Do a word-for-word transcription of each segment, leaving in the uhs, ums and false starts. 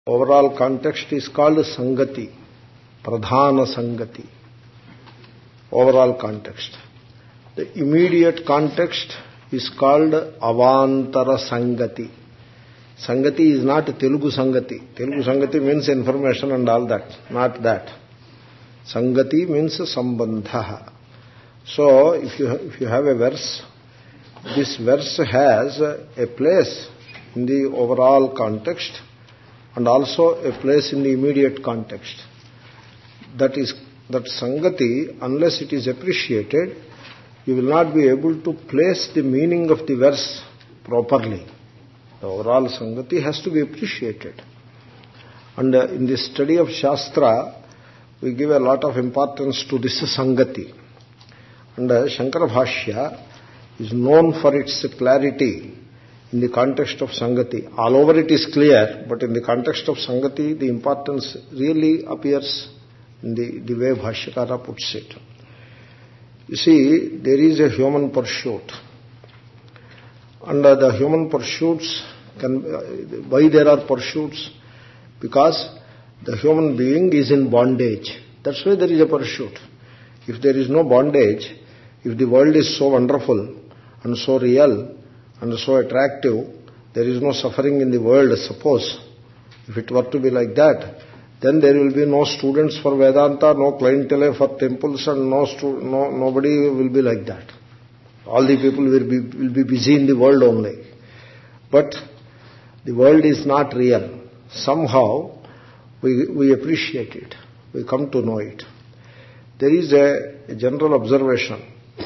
Overall context is called Sangati, Pradhana Sangati. Overall context. The immediate context is called Avantara Sangati. Sangati is not Telugu Sangati. Telugu Sangati means information and all that, not that. Sangati means Sambandha. So, if you, if you have a verse, this verse has a place in the overall context and also a place in the immediate context. That is, that Sangati, unless it is appreciated, you will not be able to place the meaning of the verse properly. The overall Sangati has to be appreciated. And uh, in the study of Shastra, we give a lot of importance to this Sangati. And uh, Shankara Bhashya is known for its clarity in the context of Sangati. All over it is clear, but in the context of Sangati, the importance really appears in the, the way Bhashyakara puts it. You see, there is a human pursuit. And uh, the human pursuits, can, uh, why there are pursuits? Because the human being is in bondage. That's why there is a pursuit. If there is no bondage, if the world is so wonderful and so real and so attractive, there is no suffering in the world, suppose. If it were to be like that, then there will be no students for Vedanta, no clientele for temples, and no, stu- no nobody will be like that. All the people will be, will be busy in the world only. But the world is not real. Somehow we, we appreciate it. We come to know it. There is a, a general observation.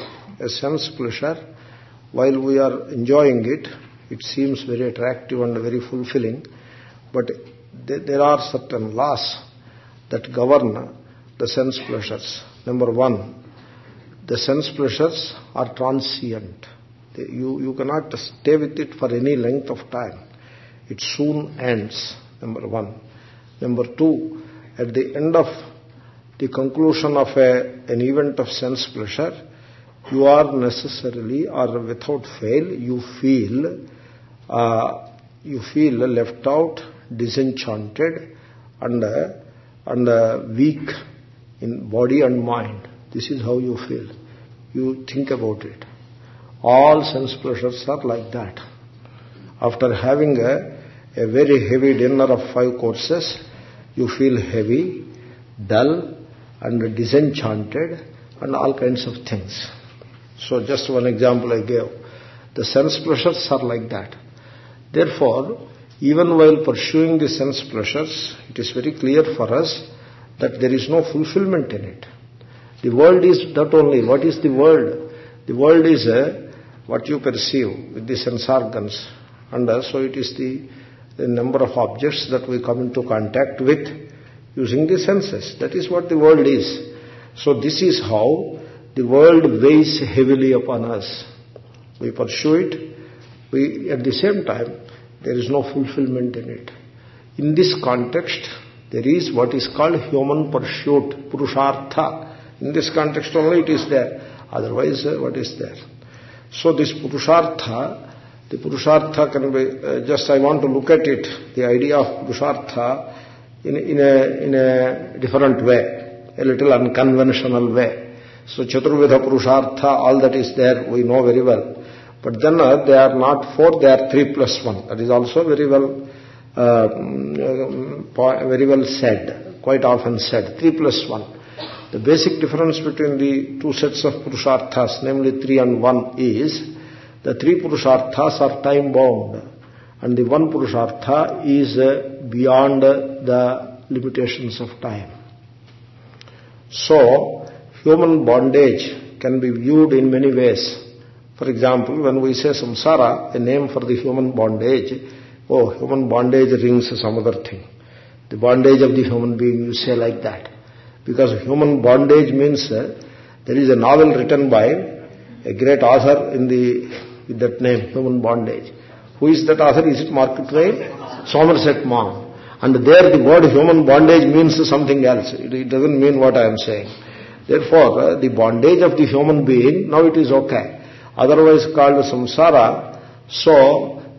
A sense pleasure, while we are enjoying it, it seems very attractive and very fulfilling, but there are certain laws that govern the sense pleasures. Number one, the sense pleasures are transient. You, you cannot stay with it for any length of time. It soon ends, number one. Number two, at the end of the conclusion of a, an event of sense pleasure, you are necessarily or without fail, you feel, uh, you feel left out, disenchanted, and, uh, and uh, weak in body and mind. This is how you feel. You think about it. All sense pleasures are like that. After having a, a very heavy dinner of five courses, you feel heavy, dull, and disenchanted, and all kinds of things. So just one example I gave. The sense pleasures are like that. Therefore, even while pursuing the sense pleasures, it is very clear for us that there is no fulfillment in it. The world is that only. What is the world? The world is uh, what you perceive with the sense organs. And uh, so it is the, the number of objects that we come into contact with using the senses. That is what the world is. So this is how the world weighs heavily upon us. We pursue it. We, at the same time, there is no fulfillment in it. In this context, there is what is called human pursuit, Purushartha. In this context only it is there. Otherwise, uh, what is there? So this Purushartha, the Purushartha can be, uh, just I want to look at it, the idea of Purushartha in, in, a, in a different way, a little unconventional way. So Chaturveda Purushartha, all that is there, we know very well. But then uh, they are not four, they are three plus one. That is also very well, uh, very well said, quite often said, three plus one. The basic difference between the two sets of Purusharthas, namely three and one, is the three Purusharthas are time bound, and the one Purushartha is uh, beyond uh, the limitations of time. So human bondage can be viewed in many ways. For example, when we say samsara, a name for the human bondage, oh, human bondage rings some other thing. The bondage of the human being, you say like that. Because human bondage means uh, there is a novel written by a great author in the, with that name, human bondage. Who is that author? Is it Mark Twain? Somerset Maugham. And there the word human bondage means something else. It, it doesn't mean what I am saying. Therefore, uh, the bondage of the human being, now it is okay. Otherwise called samsara, so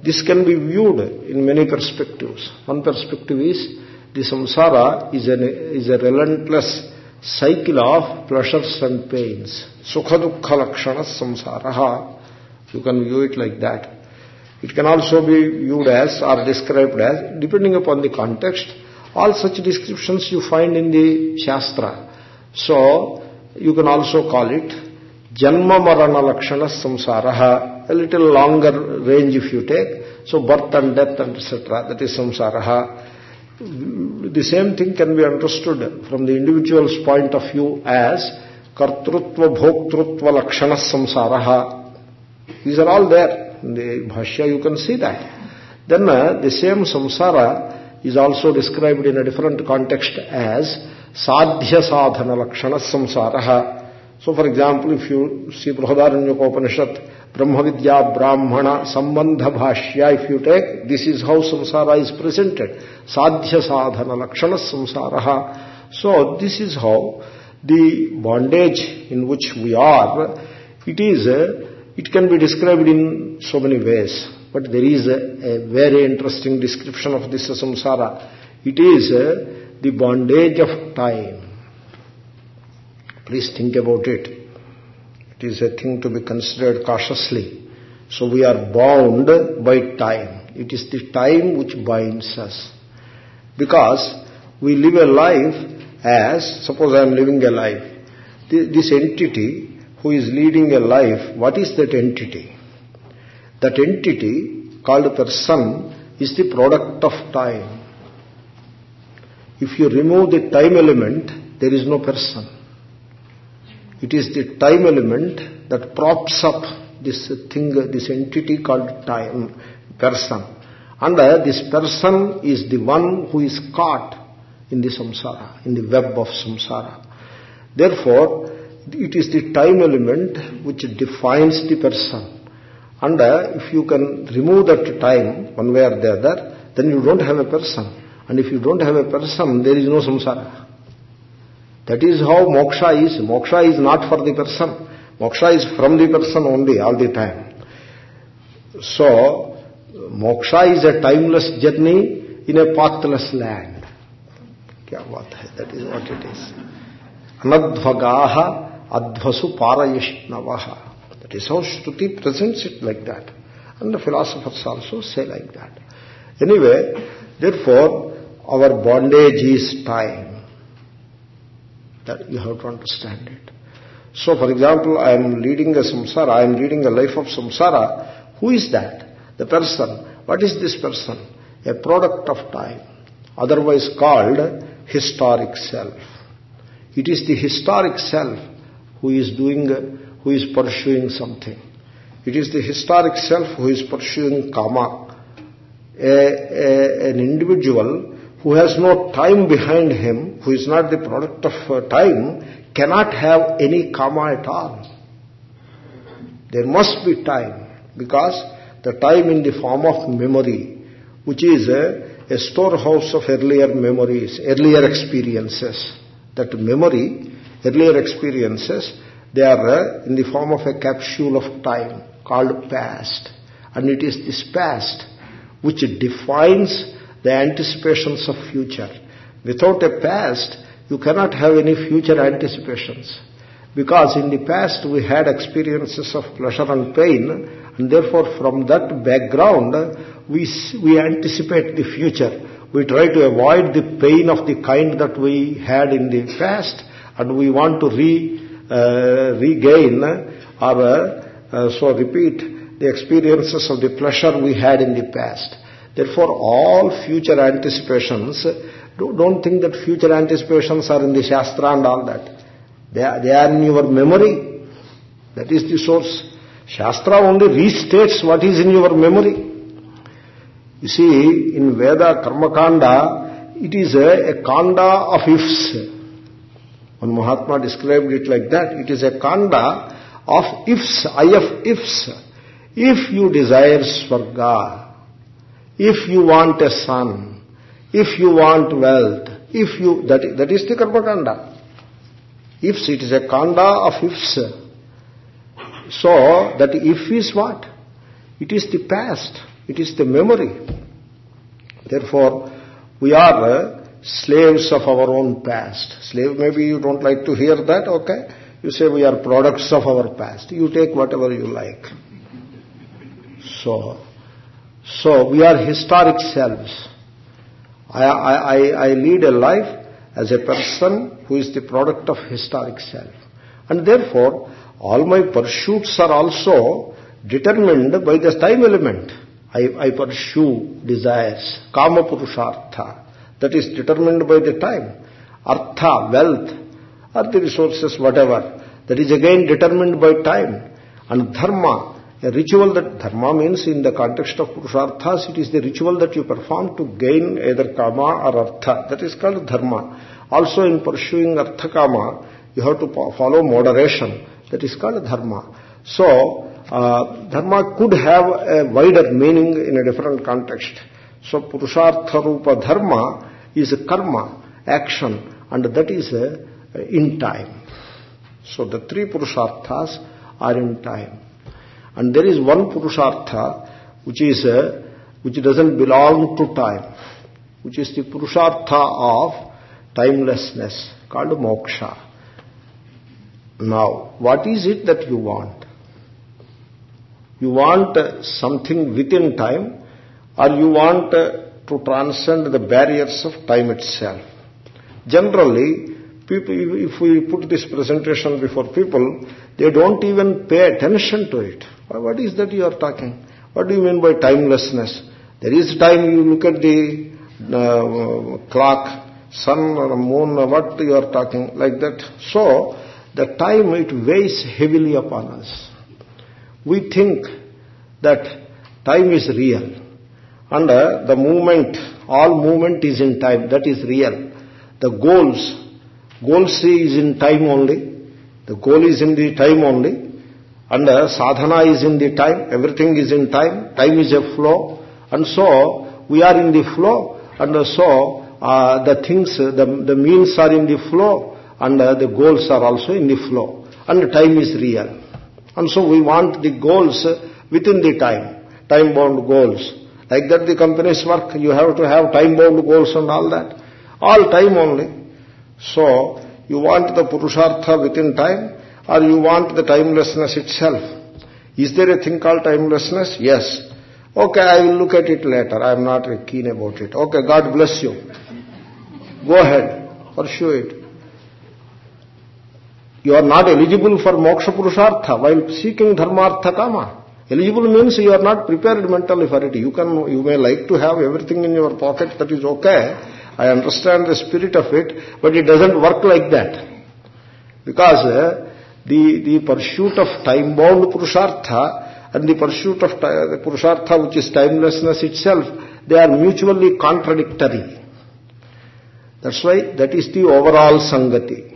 this can be viewed in many perspectives. One perspective is the samsara is, an, is a relentless cycle of pleasures and pains. Sukha dukkha lakshanas samsaraha. You can view it like that. It can also be viewed as or described as, depending upon the context, all such descriptions you find in the Shastra. So, you can also call it Janma Marana Lakshana Samsaraha, a little longer range if you take. So, birth and death and et cetera, that is Samsaraha. The same thing can be understood from the individual's point of view as Kartrutva Bhoktrutva Lakshana Samsaraha. These are all there. In the Bhashya you can see that. Then uh, the same samsara is also described in a different context as sadhya sadhana lakshana samsaraha. So for example, if you see Brihadaranyaka Brahma Vidya Brahmana Sambandha Bhashya, if you take, this is how samsara is presented. Sadhya sadhana lakshana samsaraha. So this is how the bondage in which we are, it is uh, It can be described in so many ways, but there is a, a very interesting description of this samsara. It is uh, the bondage of time. Please think about it. It is a thing to be considered cautiously. So we are bound by time. It is the time which binds us. Because we live a life as, suppose I am living a life, this entity who is leading a life, what is that entity? That entity called person is the product of time. If you remove the time element, there is no person. It is the time element that props up this thing, this entity called time, person. And uh, this person is the one who is caught in the samsara, in the web of samsara. Therefore, it is the time element which defines the person. And uh, if you can remove that time, one way or the other, then you don't have a person. And if you don't have a person, there is no samsara. That is how moksha is. Moksha is not for the person. Moksha is from the person only, all the time. So, moksha is a timeless journey in a pathless land. Kya baat hai? That is what it is. Anadvagaha Advasu Parayashnavaha. That is how Shruti presents it like that. And the philosophers also say like that. Anyway, therefore, our bondage is time. That you have to understand it. So, for example, I am leading a samsara, I am leading a life of samsara. Who is that? The person. What is this person? A product of time. Otherwise called historic self. It is the historic self who is doing, who is pursuing something. It is the historic self who is pursuing kama. A, a, an individual who has no time behind him, who is not the product of uh, time, cannot have any kama at all. There must be time, because the time in the form of memory, which is a, a storehouse of earlier memories, earlier experiences. That memory, earlier experiences, they are uh, in the form of a capsule of time called past. And it is this past which defines the anticipations of future. Without a past, you cannot have any future anticipations. Because in the past we had experiences of pleasure and pain, and therefore from that background we, we anticipate the future. We try to avoid the pain of the kind that we had in the past, and we want to re, uh, regain or uh, uh, so repeat the experiences of the pleasure we had in the past. Therefore, all future anticipations, don't think that future anticipations are in the Shastra and all that. They are, they are in your memory. That is the source. Shastra only restates what is in your memory. You see, in Veda, Karma Kanda, it is a, a kanda of ifs. One Mahatma described it like that. It is a kanda of ifs, I of ifs. If you desire Swarga, if you want a son, if you want wealth, if you, that, that is the Karma Kanda. Ifs, it is a kanda of ifs. So, that if is what? It is the past. It is the memory. Therefore, we are uh, slaves of our own past. Slave, maybe you don't like to hear that, okay? You say we are products of our past. You take whatever you like. So, so we are historic selves. I, I, I lead a life as a person who is the product of historic self. And therefore, all my pursuits are also determined by the time element. I, I pursue desires, kama purushartha, that is determined by the time. Artha, wealth, or the resources, whatever, that is again determined by time. And dharma, a ritual that, dharma means in the context of purusharthas, it is the ritual that you perform to gain either kama or artha. That is called dharma. Also in pursuing artha kama, you have to follow moderation. That is called dharma. So, uh, dharma could have a wider meaning in a different context. So, purushartha rupa dharma is a karma, action, and that is uh, in time. So, the three purusharthas are in time. And there is one purushartha which is uh, which doesn't belong to time, which is the purushartha of timelessness, called moksha. Now, what is it that you want? You want uh, something within time, or you want uh, to transcend the barriers of time itself? Generally, people, if we put this presentation before people, they don't even pay attention to it. What is that you are talking? What do you mean by timelessness? There is time, you look at the uh, clock, sun or moon, what you are talking, like that. So, the time, it weighs heavily upon us. We think that time is real. And uh, the movement, all movement is in time, that is real. The goals, goals is in time only. The goal is in the time only. And uh, sadhana is in the time, everything is in time. Time is a flow. And so, we are in the flow. And uh, so, uh, the things, the, the means are in the flow. And uh, the goals are also in the flow. And time is real. And so we want the goals within the time, time-bound goals. Like that the companies work, you have to have time-bound goals and all that. All time only. So, you want the purushartha within time, or you want the timelessness itself. Is there a thing called timelessness? Yes. Okay, I will look at it later. I am not keen about it. Okay, God bless you. Go ahead, pursue it. You are not eligible for moksha purushartha while seeking dharmartha kama. Eligible means you are not prepared mentally for it. You can, you may like to have everything in your pocket, that is okay. I understand the spirit of it, but it doesn't work like that. Because uh, the, the pursuit of time-bound purushartha and the pursuit of the purushartha which is timelessness itself, they are mutually contradictory. That's why that is the overall sangati.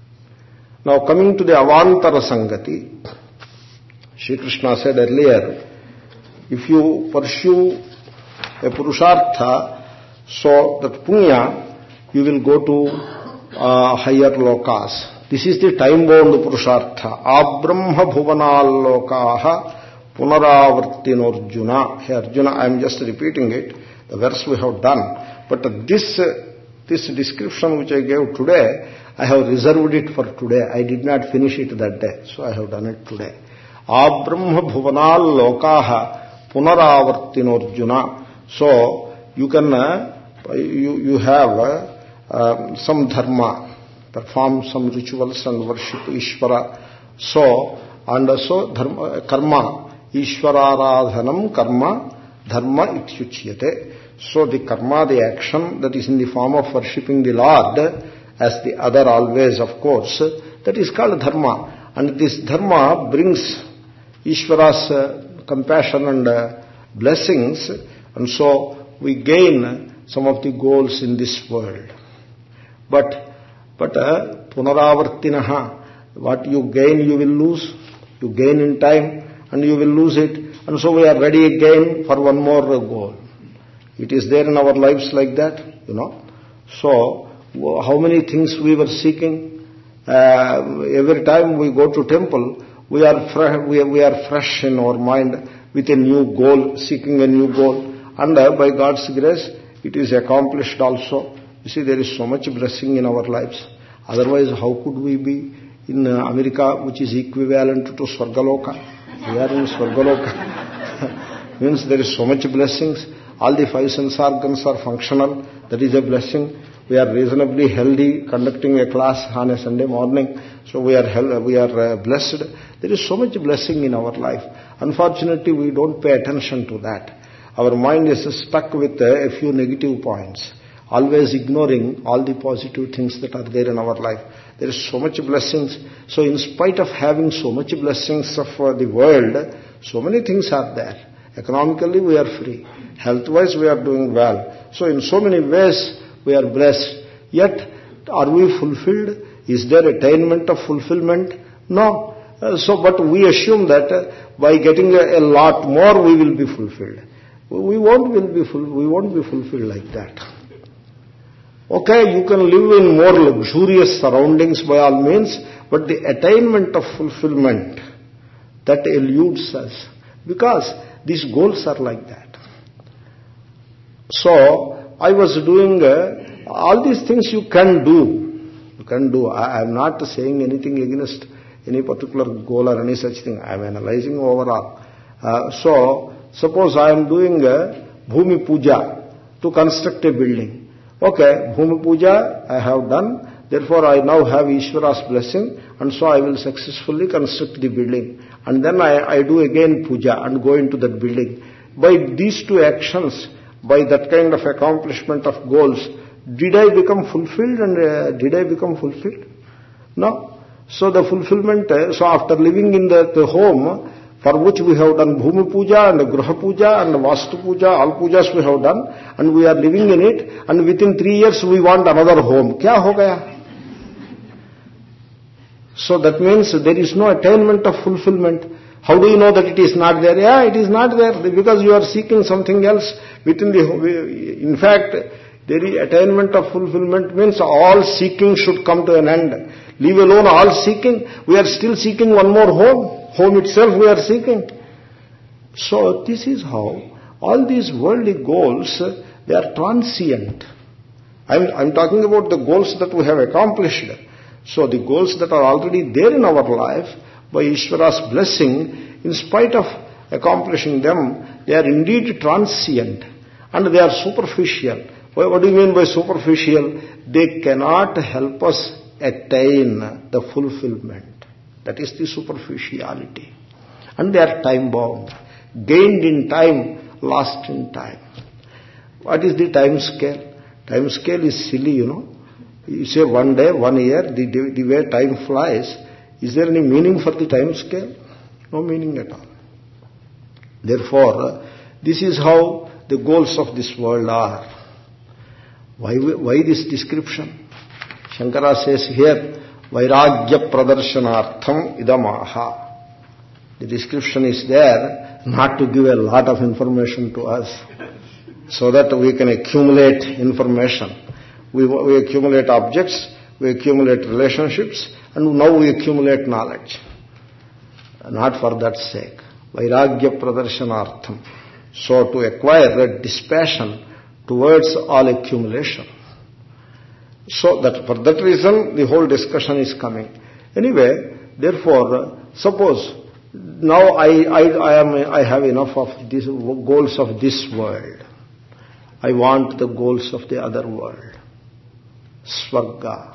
Now coming to the avantara sangati, Shri Krishna said earlier, if you pursue a purushartha, so that punya, you will go to uh, higher lokas. This is the time-bound purushartha. Abrahma bhuvanal lokaha punaravartinorjuna. Hey Arjuna, I am just repeating it, the verse we have done. But this, uh, this description which I gave today, I have reserved it for today. I did not finish it that day, so I have done it today. Abrahma bhuvanal lokaha punaravartinorjuna. So, you can, uh, you, you have uh, uh, some dharma, perform some rituals and worship Ishvara. So, and so dharma, karma, Ishvararadhanam karma, dharma ityuchyate. So, the karma, the action that is in the form of worshipping the Lord, as the other always, of course, that is called dharma. And this dharma brings Ishvara's uh, compassion and uh, blessings, and so we gain some of the goals in this world. But, but uh, punaravartinaha, what you gain you will lose. You gain in time and you will lose it. And so we are ready again for one more goal. It is there in our lives like that, you know. So, how many things we were seeking? Uh, every time we go to temple, we are, fre- we, are, we are fresh in our mind with a new goal, seeking a new goal. And uh, by God's grace, it is accomplished also. You see, there is so much blessing in our lives. Otherwise, how could we be in uh, America, which is equivalent to Swargaloka? We are in Swargaloka. Means there is so much blessings. All the five sense organs are functional. That is a blessing. We are reasonably healthy, conducting a class on a Sunday morning. So we are we are uh, blessed. There is so much blessing in our life. Unfortunately, we don't pay attention to that. Our mind is stuck with uh, a few negative points, always ignoring all the positive things that are there in our life. There is so much blessings. So in spite of having so much blessings of uh, the world, so many things are there. Economically, we are free. Health-wise, we are doing well. So in so many ways, we are blessed. Yet, are we fulfilled? Is there attainment of fulfillment? No. Uh, so, but we assume that uh, by getting a, a lot more, we will be fulfilled. We won't will be full, we won't be fulfilled like that. Okay, you can live in more luxurious surroundings by all means, but the attainment of fulfillment, that eludes us, because these goals are like that. So, I was doing uh, all these things you can do. You can do. I am not saying anything against any particular goal or any such thing. I am analyzing overall. Uh, so, suppose I am doing a Bhumi Puja to construct a building. Okay, Bhumi Puja I have done. Therefore, I now have Ishvara's blessing, and so I will successfully construct the building. And then I, I do again puja and go into that building. By these two actions, by that kind of accomplishment of goals, did I become fulfilled and uh, did I become fulfilled? No. So the fulfillment, uh, so after living in the, the home, for which we have done Bhumi Puja and Gruha Puja and Vastu Puja, all pujas we have done, and we are living in it, and within three years we want another home. Kya ho gaya? So that means there is no attainment of fulfillment. How do you know that it is not there? Yeah, it is not there because you are seeking something else within the... In fact, there is attainment of fulfillment means all seeking should come to an end. Leave alone all seeking. We are still seeking one more home. Home itself we are seeking. So this is how all these worldly goals, they are transient. I'm, I'm talking about the goals that we have accomplished. So the goals that are already there in our life, by Ishvara's blessing, in spite of accomplishing them, they are indeed transient and they are superficial. What do you mean by superficial? They cannot help us attain the fulfillment. That is the superficiality. And they are time bound. Gained in time, lost in time. What is the time scale? Time scale is silly, you know. You say one day, one year, the, the way time flies, is there any meaning for the time scale? No meaning at all. Therefore, uh, this is how the goals of this world are. Why, why this description? Shankara says here, Vairagya Pradarsanartham idamaha. The description is there not to give a lot of information to us, so that we can accumulate information. We, we accumulate objects, we accumulate relationships, and now we accumulate knowledge. Not for that sake. Vairagya Pradarsanartham. So to acquire a dispassion towards all accumulation. So that for that reason the whole discussion is coming. Anyway, therefore, suppose now I, I, I, am, I have enough of these goals of this world. I want the goals of the other world. Swarga.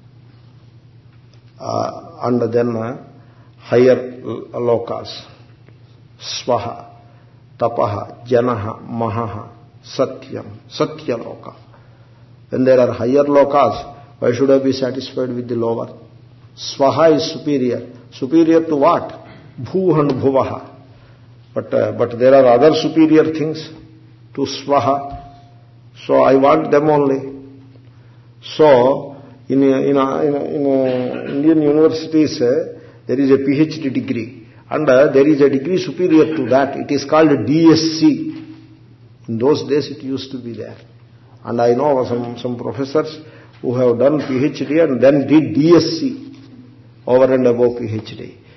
Uh, and then uh, higher lokas. Swaha, Tapaha, Janaha, Mahaha, Satyam, Satya Loka. When there are higher lokas, why should I be satisfied with the lower? Swaha is superior. Superior to what? Bhu and Bhuvaha. But, uh, but there are other superior things to Swaha. So I want them only. So, in, a, in, a, in, a, in a Indian universities, uh, there is a PhD degree. And uh, there is a degree superior to that. It is called D S C. In those days it used to be there. And I know some, some professors who have done PhD and then did D S C over and above PhD.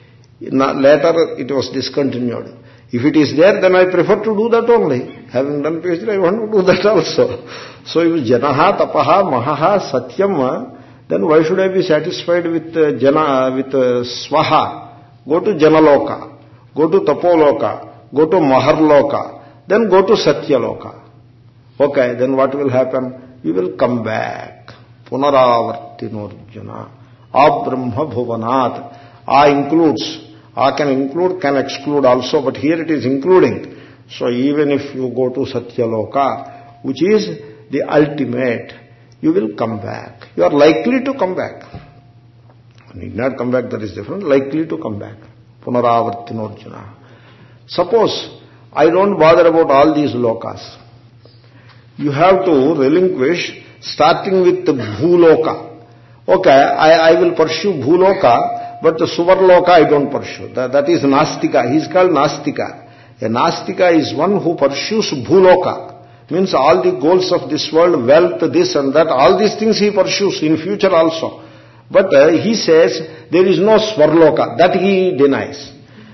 Later it was discontinued. If it is there, then I prefer to do that only. Having done PhD, I want to do that also. So if janaha, tapaha, mahaha, satyam, then why should I be satisfied with uh, jana, with uh, swaha? Go to janaloka, go to tapoloka, go to maharloka, then go to satyaloka. Okay, then what will happen? You will come back. Punaravartinorjuna. Abrahma bhuvanat. A includes. A can include, can exclude also, but here it is including. So even if you go to Satyaloka, which is the ultimate, you will come back. You are likely to come back. You need not come back, that is different. Likely to come back. Punaravartinorjuna. Suppose I don't bother about all these lokas. You have to relinquish, starting with the bhuloka. Okay, I, I will pursue bhuloka, but the suvarloka I don't pursue. That, that is nastika. He is called nastika. A nastika is one who pursues bhuloka. Means all the goals of this world, wealth, this and that, all these things he pursues in future also. But uh, he says there is no swarloka. That he denies.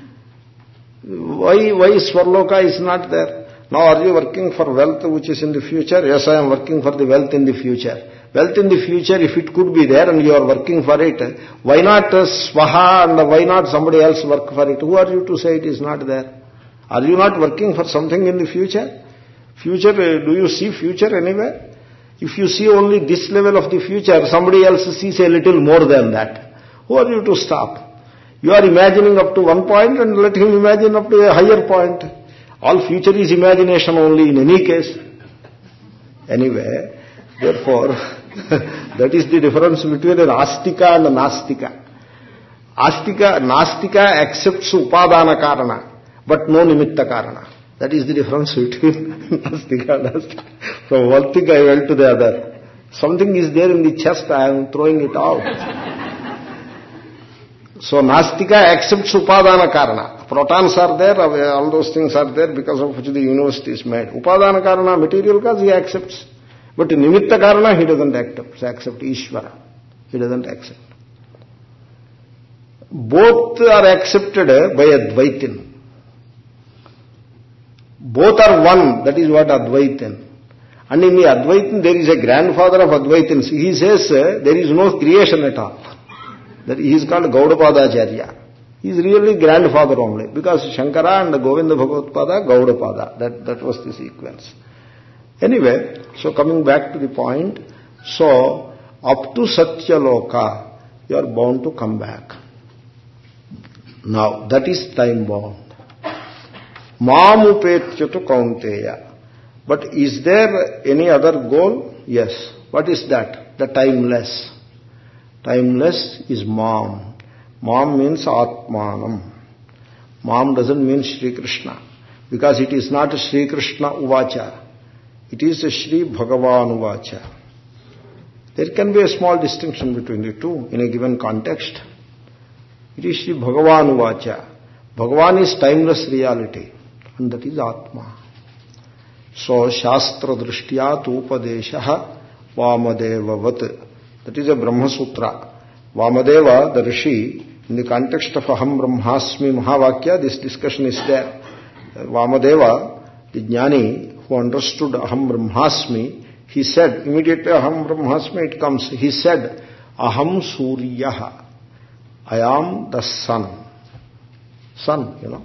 Why, why swarloka is not there? Now are you working for wealth which is in the future? Yes, I am working for the wealth in the future. Wealth in the future, if it could be there and you are working for it, why not uh, swaha and why not somebody else work for it? Who are you to say it is not there? Are you not working for something in the future? Future, uh, do you see future anywhere? If you see only this level of the future, somebody else sees a little more than that. Who are you to stop? You are imagining up to one point and let him imagine up to a higher point. All future is imagination only in any case. Anyway, therefore, that is the difference between an astika and a nastika. Astika, nastika accepts upadana karana, but no nimitta karana. That is the difference between nastika and astika. From one thing I went to the other. Something is there in the chest, I am throwing it out. So nastika accepts upadana karana. Protons are there, all those things are there because of which the universe is made. Upadana karana, material cause, he accepts. But nimitta karana, he doesn't accept. Accept Ishvara. He doesn't accept. Both are accepted by Advaitin. Both are one, that is what Advaitin. And in the Advaitin, there is a grandfather of Advaitins. He says uh, there is no creation at all. That he is called Gaudapadacharya. He is really grandfather only, because Shankara and Govinda Bhagavatpada, Gaudapada. That, that was the sequence. Anyway, so coming back to the point, so up to Satyaloka, you are bound to come back. Now, that is time bound. Mamupetyatu kaunteya. But is there any other goal? Yes. What is that? The timeless. Timeless is Mam. Mam means Atmanam. Mam doesn't mean Sri Krishna, because it is not Sri Krishna Uvacha. It is a Sri Bhagavan Uvacha. There can be a small distinction between the two in a given context. It is Sri Bhagavan Uvacha. Bhagavan is timeless reality, and that is Atma. So, Shastra Drishtya Upadeshaha Vamadeva Vat. That is a Brahma Sutra. Vamadeva, the Rishi, in the context of Aham Brahmasmi Mahavakya, this discussion is there. Vamadeva, the Jnani, who understood Aham Brahmasmi, he said, immediately Aham Brahmasmi it comes, he said, Aham Suryaha, I am the sun. Sun, you know.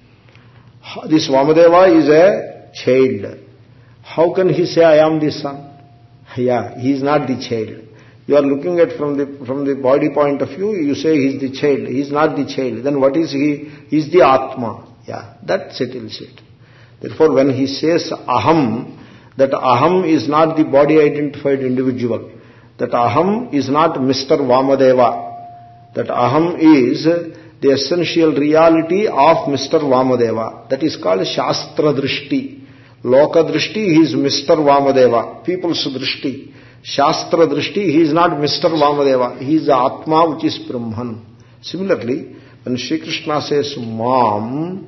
This Vamadeva is a child. How can he say, I am the sun? Yeah, he is not the child. You are looking at from the from the body point of view, you say he is the child. He is not the child. Then what is he? He is the Atma. Yeah, that settles it. Therefore, when he says Aham, that Aham is not the body identified individual. That Aham is not Mister Vamadeva. That Aham is the essential reality of Mister Vamadeva. That is called Shastra Drishti. Loka Drishti, he is Mister Vamadeva. People's Drishti. Shastra Drishti, he is not Mister Vamadeva. He is the Atma which is Brahman. Similarly, when Sri Krishna says Mam,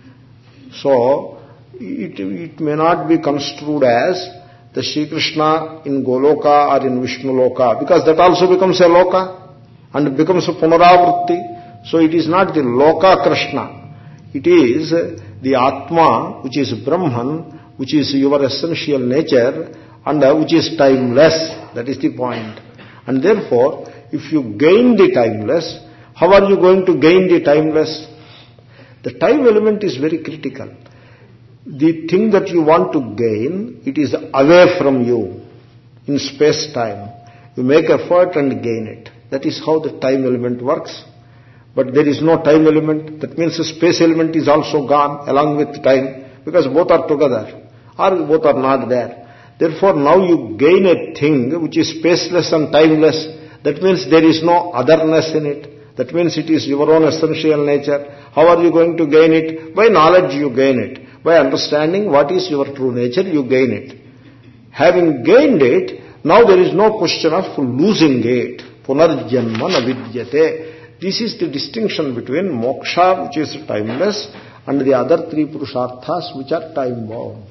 so it, it may not be construed as the Sri Krishna in Goloka or in Vishnu Loka, because that also becomes a Loka and becomes a Punaravritti. So it is not the Loka Krishna. It is the Atma, which is Brahman, which is your essential nature, and which is timeless. That is the point. And therefore, if you gain the timeless, how are you going to gain the timeless? The time element is very critical. The thing that you want to gain, it is away from you in space-time. You make effort and gain it. That is how the time element works. But there is no time element. That means the space element is also gone along with time, because both are together or both are not there. Therefore, now you gain a thing which is spaceless and timeless. That means there is no otherness in it. That means it is your own essential nature. How are you going to gain it? By knowledge you gain it. By understanding what is your true nature, you gain it. Having gained it, now there is no question of losing it. Punarjanma na vidyate. This is the distinction between moksha, which is timeless, and the other three purusharthas, which are time-bound.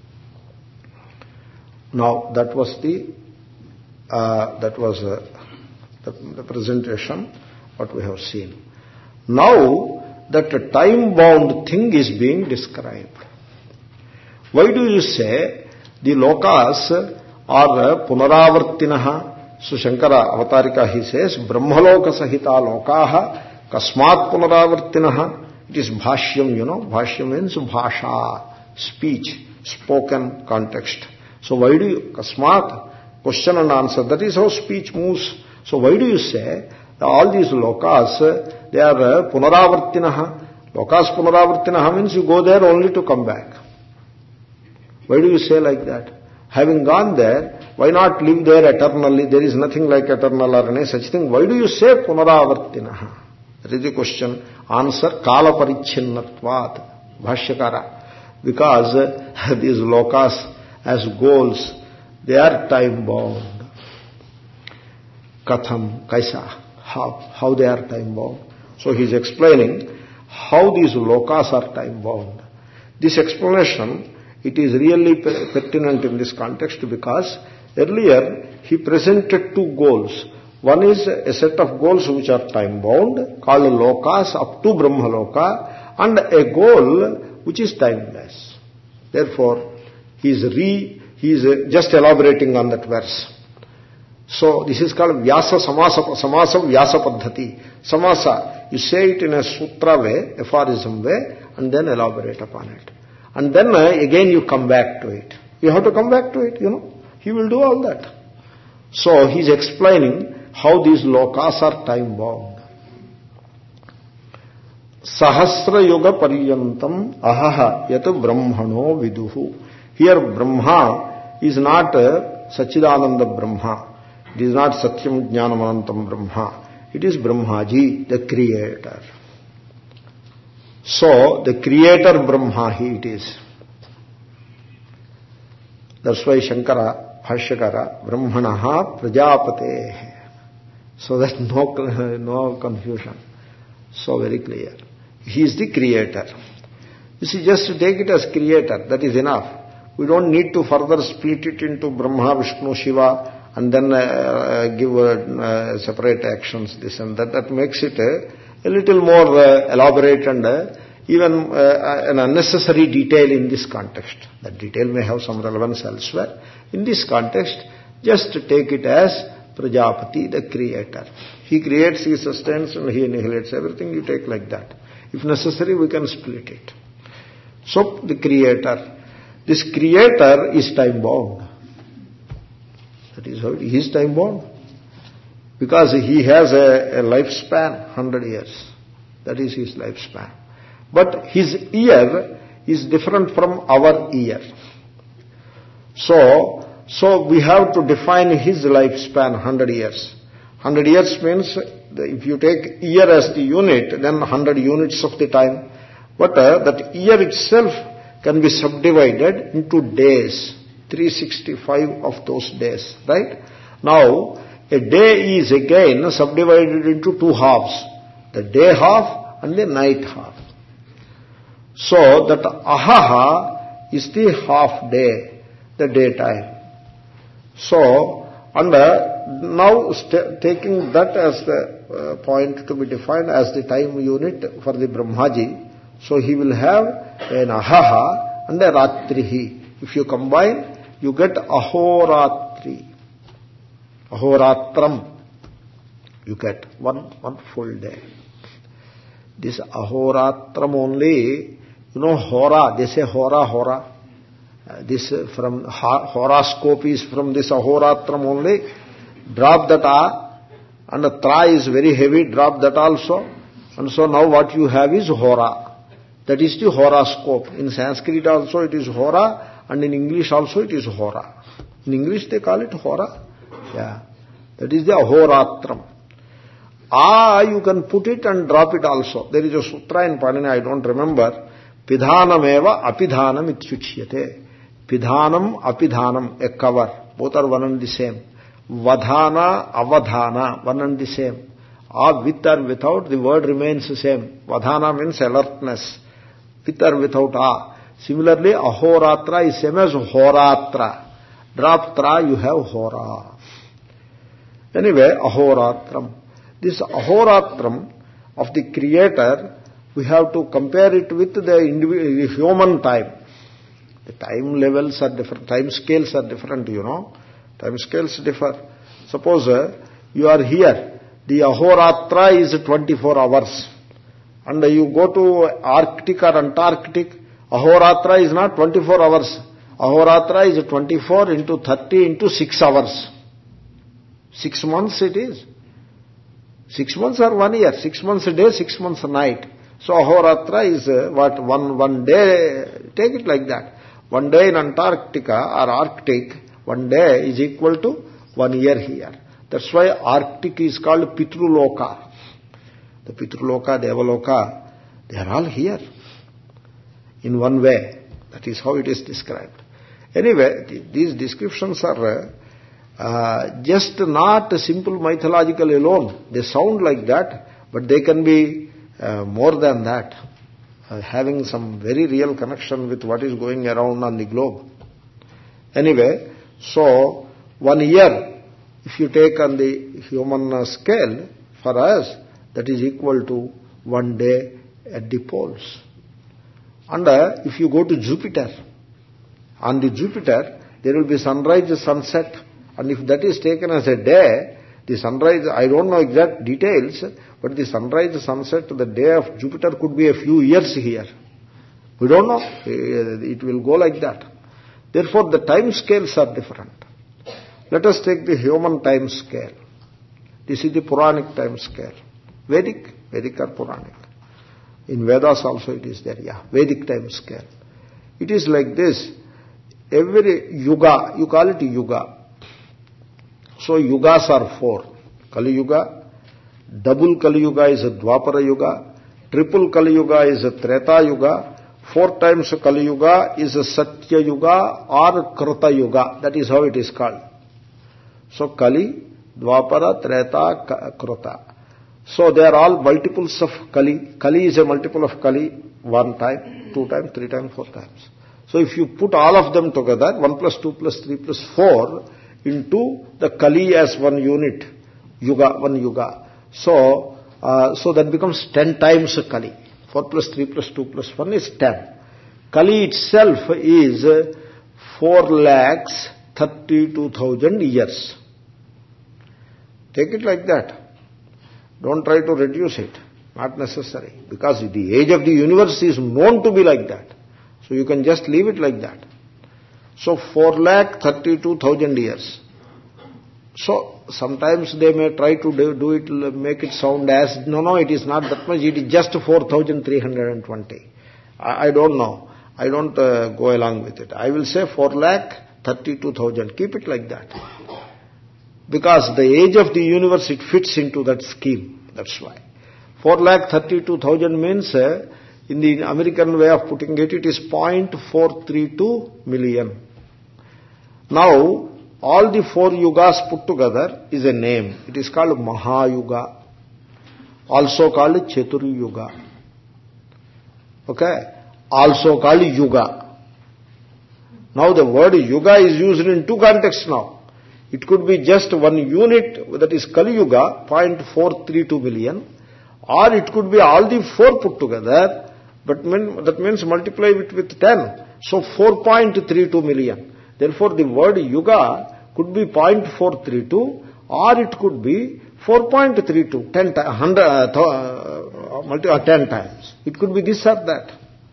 Now, that was the uh, that was uh, the, the presentation, what we have seen. Now, that a time-bound thing is being described. Why do you say the lokas are punaravartinaha? So Shankara Avatarika, he says, Brahmaloka sahita lokaha kasmat punaravartinaha. It is bhashyam, you know. Bhashyam means bhasha, speech, spoken context. So why do you, kasmat, question and answer, that is how speech moves. So why do you say all these lokas, they are punaravartinaha? Lokas punaravartinaha means you go there only to come back. Why do you say like that? Having gone there, why not live there eternally? There is nothing like eternal or any such thing. Why do you say punaravartinaha? That is the question. Answer, kala parichinnatvat, bhashyakara. Because uh, these lokas as goals, they are time-bound. Katham, kaisa, how, how they are time-bound. So he is explaining how these lokas are time-bound. This explanation, it is really pertinent in this context because earlier he presented two goals. One is a set of goals which are time-bound, called lokas up to Brahmaloka, and a goal which is timeless. Therefore, he is re, he is just elaborating on that verse. So this is called Vyasa Samasa, Samasa Vyasa Paddhati. Samasa, you say it in a sutra way, aphorism way, and then elaborate upon it. And then uh, again you come back to it. You have to come back to it, you know. He will do all that. So he is explaining how these lokas are time-bound. Sahasra yoga pariyantam ahaha yat brahmano viduhu. Here Brahma is not uh, Sachidananda Brahma. It is not Satyam Jnanamanantam Brahma. It is Brahmaji, the creator. So, the creator Brahma, he it is. That's why Shankara, Bhashyakara, Brahmanaha Prajapate. So that no, no confusion. So very clear. He is the creator. You see, just to take it as creator, that is enough. We don't need to further split it into Brahma, Vishnu, Shiva, and then uh, give uh, separate actions, this and that. That makes it a, a little more uh, elaborate and uh, even uh, an unnecessary detail in this context. That detail may have some relevance elsewhere. In this context, just take it as Prajapati, the creator. He creates, he sustains, and he annihilates everything. You take like that. If necessary, we can split it. So, the creator. This creator is time-bound. That is how he is time-bound. Because he has a, a lifespan, one hundred years. That is his lifespan. But his year is different from our year. So, so we have to define his lifespan, one hundred years. one hundred years means, if you take year as the unit, then one hundred units of the time. But uh, that year itself can be subdivided into days, three hundred sixty-five of those days, right? Now, a day is again subdivided into two halves, the day half and the night half. So, that ahaha is the half day, the daytime. So, and uh, now st- taking that as the uh, point to be defined as the time unit for the Brahmaji. So he will have an ahaha and a ratrihi. If you combine, you get ahoratri. Ahoratram. You get one, one full day. This ahoratram only, you know, hora, they say hora, hora. Uh, this uh, from ha, horoscope is from this ahoratram only. Drop that a, and the tra is very heavy, drop that also. And so now what you have is hora. That is the horoscope. In Sanskrit also it is hora, and in English also it is hora. In English they call it hora. Yeah. That is the ahoratram. Ah, you can put it and drop it also. There is a sutra in Panini, I don't remember. Pidhanameva apidhanam ityuchyate. Pidhanam apidhanam, a cover. Both are one and the same. Vadhana avadhana, one and the same. Ah, with or without, the word remains the same. Vadhana means alertness. With or without ah. Similarly, ahoratra is same as horatra. Drop tra, you have hora. Anyway, ahoratram. This ahoratram of the Creator, we have to compare it with the individual, human time. The time levels are different, time scales are different, you know. Time scales differ. Suppose uh, you are here, the ahoratra is twenty-four hours. And uh, you go to Arctic or Antarctic, ahoratra is not twenty-four hours. Ahoratra is twenty-four into thirty into six hours. Six months it is. Six months or one year. Six months a day, six months a night. So ahoratra is uh, what, one, one day, take it like that. One day in Antarctica or Arctic, one day is equal to one year here. That's why Arctic is called Pitruloka. The Pitruloka, Devaloka, they are all here in one way. That is how it is described. Anyway, these descriptions are uh, uh, just not simple mythological alone. They sound like that, but they can be uh, more than that, uh, having some very real connection with what is going around on the globe. Anyway, so one year, if you take on the human uh, scale, for us, that is equal to one day at the poles. And uh, if you go to Jupiter, on the Jupiter, there will be sunrise, sunset, and if that is taken as a day, the sunrise, I don't know exact details, but the sunrise, sunset, the day of Jupiter could be a few years here. We don't know. It will go like that. Therefore, the time scales are different. Let us take the human time scale. This is the Puranic time scale. Vedic, Vedic or Puranic. In Vedas also it is there, yeah. Vedic time scale. It is like this. Every yuga, you call it yuga. So yugas are four. Kali Yuga, double Kali Yuga is a Dwapara Yuga, triple Kali Yuga is a Treta Yuga, four times Kali Yuga is a Satya Yuga or Krita Yuga. That is how it is called. So Kali, Dwapara, Treta, Krita. So they are all multiples of Kali. Kali is a multiple of Kali, one time, two times, three times, four times. So if you put all of them together, one plus two plus three plus four, into the Kali as one unit, Yuga, one Yuga. So, uh, so that becomes ten times Kali. four plus three plus two plus one is ten. Kali itself is four lakhs thirty-two thousand years. Take it like that. Don't try to reduce it. Not necessary. Because the age of the universe is known to be like that. So you can just leave it like that. So four lakh thirty-two thousand years. So sometimes they may try to do, do it, make it sound as, no, no, it is not that much, it is just four thousand three hundred twenty. I, I don't know. I don't uh, go along with it. I will say four lakh thirty-two thousand. Keep it like that. Because the age of the universe, it fits into that scheme. That's why. four lakh thirty-two thousand means, uh, in the American way of putting it, it is zero point four three two million. Now, all the four yugas put together is a name. It is called Mahayuga. Also called Cheturu Yuga. Okay? Also called Yuga. Now the word Yuga is used in two contexts now. It could be just one unit, that is Kali Yuga, zero point four three two million, or it could be all the four put together, but mean, that means multiply it with ten. So four point three two million. Therefore, the word Yuga could be zero point four three two, or it could be four point three two, ten, one hundred, uh, multi, uh, ten times. It could be this or that.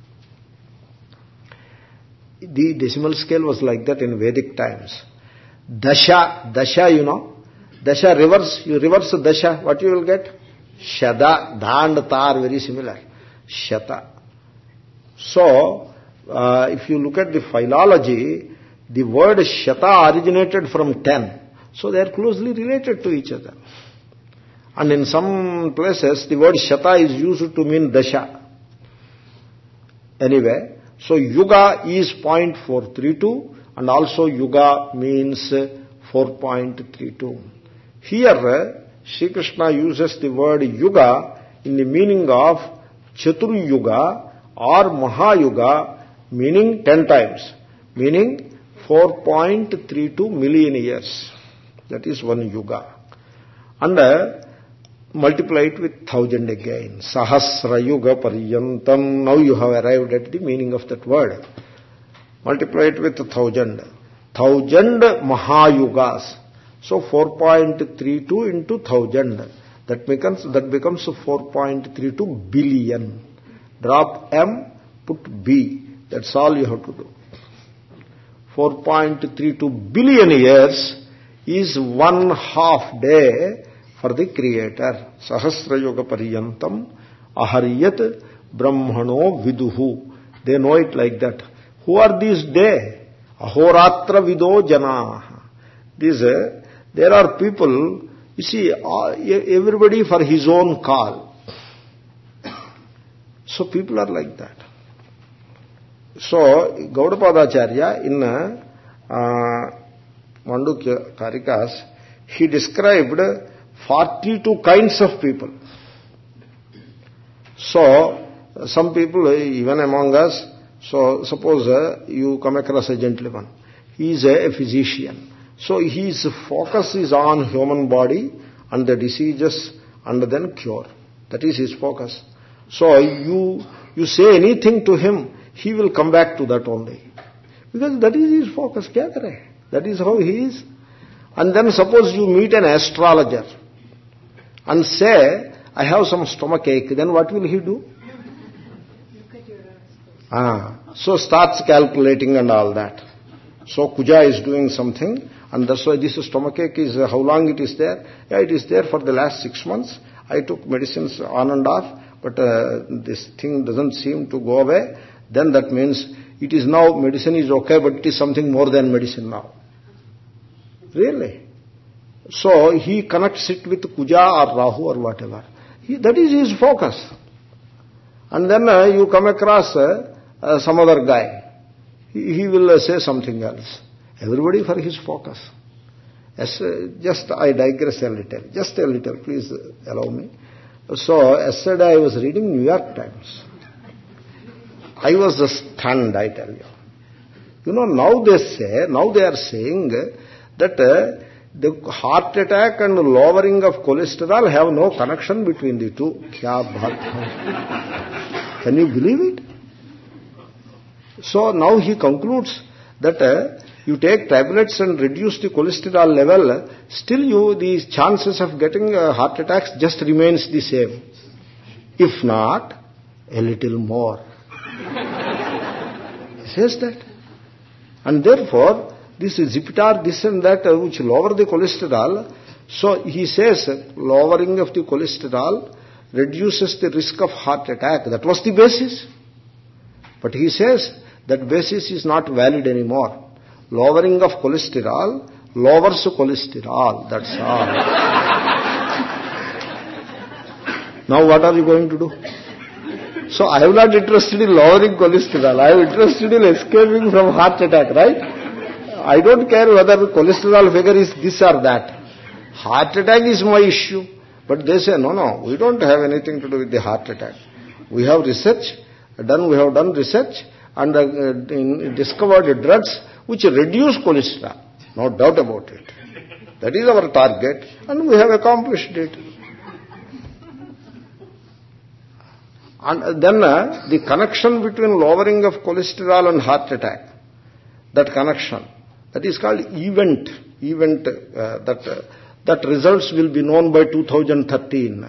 The decimal scale was like that in Vedic times. Dasha, Dasha, you know. Dasha, reverse, you reverse Dasha, what you will get? Shada, Da and Ta are very similar. Shata. So, uh, if you look at the philology, the word Shata originated from ten. So they are closely related to each other. And in some places, the word Shata is used to mean Dasha. Anyway, so Yuga is zero point four three two, and also Yuga means four point three two. Here, Sri Krishna uses the word Yuga in the meaning of Chatur Yuga or Mahayuga, meaning ten times, meaning four point three two million years. That is one Yuga. And uh, multiply it with thousand again. Sahasra Yuga Paryantam. Now you have arrived at the meaning of that word. Multiply it with thousand. Thousand Mahayugas. So four point three two into thousand. That becomes, that becomes four point three two billion. Drop M, put B. That's all you have to do. four point three two billion years is one half day for the Creator. Sahasra Yoga Pariyantam Aharyat Brahmano Viduhu. They know it like that. Who are these they? Ahoratra Vido Jana. These, uh, there are people, you see, uh, everybody for his own call. So people are like that. So, Gaudapadacharya in uh, Mandukya Karikas, he described forty-two kinds of people. So, some people, even among us, so suppose uh, you come across a gentleman. He is a, a physician. So his focus is on human body and the diseases and then cure. That is his focus. So you, you say anything to him, he will come back to that only. Because that is his focus. Kya kare? That is how he is. And then suppose you meet an astrologer and say, I have some stomach ache, then what will he do? Ah, so starts calculating and all that. So Kuja is doing something, and that's why this stomach ache is, uh, how long it is there? Yeah, it is there for the last six months. I took medicines on and off, but uh, this thing doesn't seem to go away. Then that means it is now, medicine is okay, but it is something more than medicine now. Really? So he connects it with Kuja or Rahu or whatever. He, that is his focus. And then uh, you come across uh, uh, some other guy. He, he will uh, say something else. Everybody for his focus. Yes, uh, just I digress a little. Just a little, please uh, allow me. So yesterday I was reading New York Times. I was stunned, I tell you. You know, now they say, now they are saying that uh, the heart attack and lowering of cholesterol have no connection between the two. Kya baat hai? Can you believe it? So now he concludes that uh, you take tablets and reduce the cholesterol level, still you, the chances of getting uh, heart attacks just remains the same. If not, a little more. He says that. And therefore, this Zipitar, this and that, uh, which lower the cholesterol, so he says, lowering of the cholesterol reduces the risk of heart attack. That was the basis. But he says, that basis is not valid anymore. Lowering of cholesterol lowers cholesterol. That's all. Now what are you going to do? So I am not interested in lowering cholesterol. I am interested in escaping from heart attack, right? I don't care whether the cholesterol figure is this or that. Heart attack is my issue. But they say, no, no, we don't have anything to do with the heart attack. We have research, done, we have done research and uh, in, discovered drugs which reduce cholesterol. No doubt about it. That is our target, and we have accomplished it. And then uh, the connection between lowering of cholesterol and heart attack, that connection, that is called event. Event uh, that uh, that results will be known by two thousand thirteen.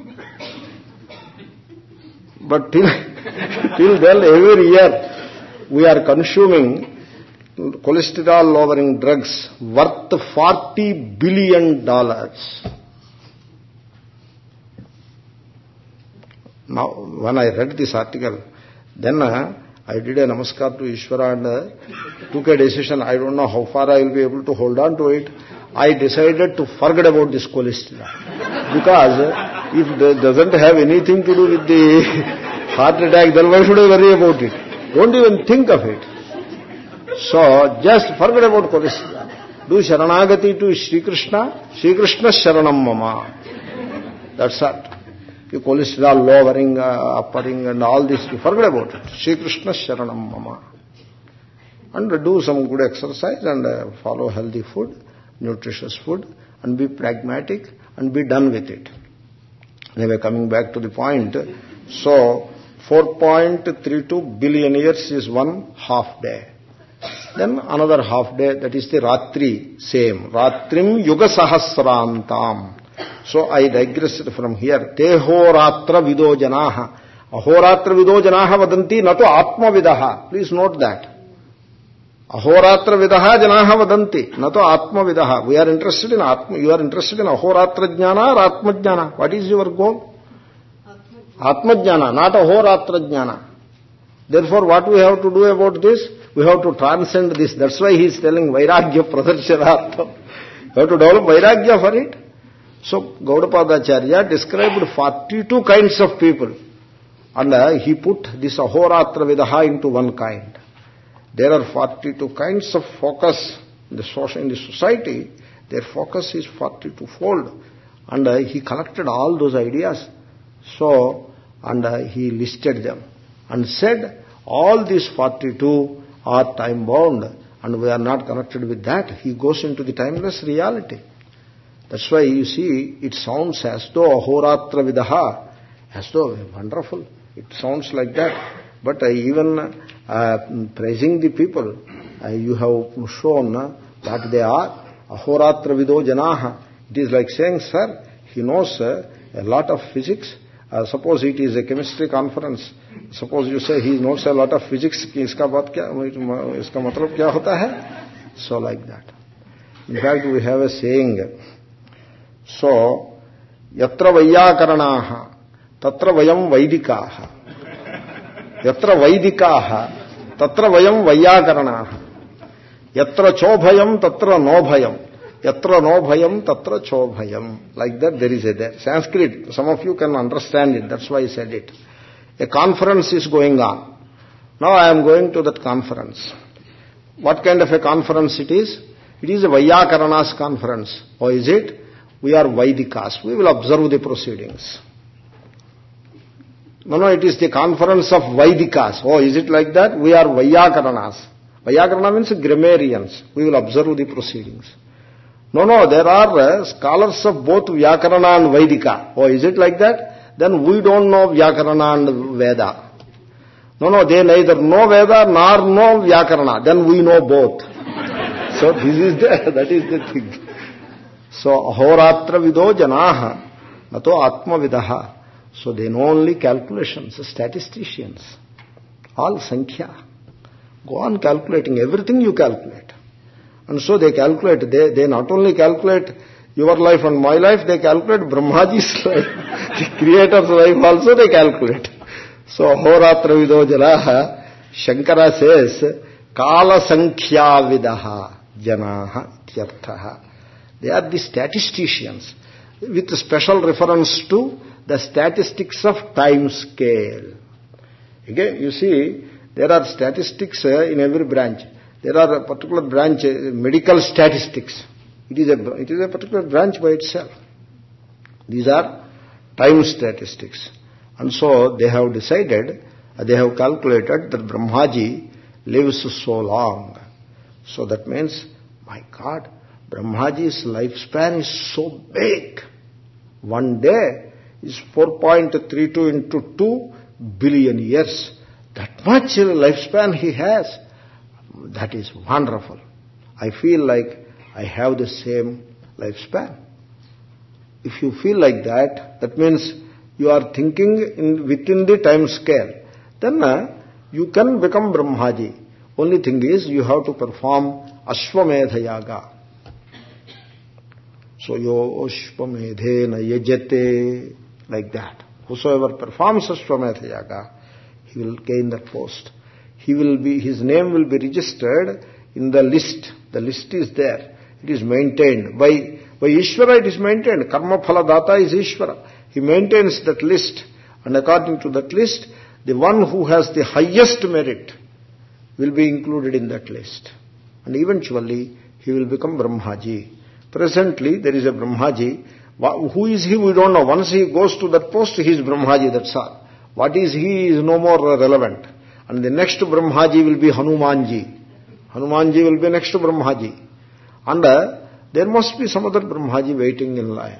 But till till then, every year we are consuming cholesterol lowering drugs worth forty billion dollars. Now, when I read this article, then uh, I did a namaskar to Ishvara and uh, took a decision. I don't know how far I will be able to hold on to it. I decided to forget about this cholesterol. Because uh, if it doesn't have anything to do with the heart attack, then why should I worry about it? Don't even think of it. So, just forget about cholesterol. Do Sharanagati to Sri Krishna, Sri Krishna Sharanam Mama. That's it. The cholesterol lowering, uh, uppering and all this, you forget about it. Sri Krishna Sharanam Mama. And do some good exercise and uh, follow healthy food, nutritious food, and be pragmatic and be done with it. Anyway, coming back to the point, so four point three two billion years is one half day. Then another half day, that is the Ratri, same. Ratrim Yuga Sahasrantam. So I digressed from here. Teho Ratra Vido Janaha. Ahoratra Vido Janaha Vadanti Nato Atma Vidaha. Please note that. Ahoratra Vidaha Janaha Vadanti Nato Atma Vidaha. We are interested in Atma. You are interested in Ahoratra Jnana or Atma Jnana. What is your goal? Atma Jnana, not Ahoratra Jnana. Therefore, what we have to do about this? We have to transcend this. That's why he is telling Vairagya Pradarshanaartham. You have to develop Vairagya for it. So, Gaudapadacharya described forty-two kinds of people. And uh, he put this Ahoratra Vidaha into one kind. There are forty-two kinds of focus in the, social, in the society. Their focus is forty-two fold. And uh, he collected all those ideas. So, and uh, he listed them. And said, all these forty-two are time bound. And we are not connected with that. He goes into the timeless reality. That's why you see, it sounds as though Ahoratra Vidaha, as though wonderful. It sounds like that. But uh, even uh, praising the people, uh, you have shown uh, what they are. Ahoratra Vido Janaha. It is like saying, sir, he knows uh, a lot of physics. Uh, suppose it is a chemistry conference. Suppose you say he knows a lot of physics. Iska baat kya, iska matlab kya hota hai? So like that. In fact, we have a saying. So, yatra vayyakaranaha, tatra vayam vaidikaha. Yatra vaidikaha, tatra vayam vayyakaranaha. Yatra chobhayam, tatra no bhayam. Yatra no bhayam, tatra chobhayam. Like that there is a there. Sanskrit, some of you can understand it. That's why I said it. A conference is going on. Now I am going to that conference. What kind of a conference it is? It is a Vayyakarana's conference. Or is it? We are Vaidikas. We will observe the proceedings. No, no, it is the conference of Vaidikas. Oh, is it like that? We are Vayyakaranas. Vayyakarana means grammarians. We will observe the proceedings. No, no, there are uh, scholars of both Vyakarana and Vaidika. Oh, is it like that? Then we don't know Vyakarana and Veda. No, no, they neither know Veda nor know Vyakarana. Then we know both. So this is the, that is the thing. So, Ahoratra Vido Janaha, Nato Atma Vidaha. So they know only calculations, statisticians. All Sankhya. Go on calculating, everything you calculate. And so they calculate, they, they not only calculate your life and my life, they calculate Brahmaji's life, the Creator's life also they calculate. So, Ahoratra Vido Janaha, Shankara says, Kala Sankhya Vidaha Janaha Tyarthaha. They are the statisticians with special reference to the statistics of time scale. Again, you see, there are statistics uh, in every branch. There are a particular branch, uh, medical statistics. It is, a, it is a particular branch by itself. These are time statistics. And so they have decided, uh, they have calculated that Brahmaji lives so long. So that means, my God, Brahmaji's lifespan is so big. One day is four point three two into two billion years. That much lifespan he has. That is wonderful. I feel like I have the same lifespan. If you feel like that, that means you are thinking in, within the time scale. Then uh, you can become Brahmaji. Only thing is you have to perform Ashwamedha Yaga. So, yo Ashwamedhena yajate, like that. Whosoever performs Ashwamedha Yaga, he will gain that post. He will be, his name will be registered in the list. The list is there. It is maintained. By, by Ishvara it is maintained. Karma Phala Data is Ishvara. He maintains that list. And according to that list, the one who has the highest merit will be included in that list. And eventually, he will become Brahmaji. Presently, there is a Brahmaji. Who is he? We don't know. Once he goes to that post, he is Brahmaji, that's all. What is he is no more relevant. And the next Brahmaji will be Hanumanji. Hanumanji will be next Brahmaji. And uh, there must be some other Brahmaji waiting in line.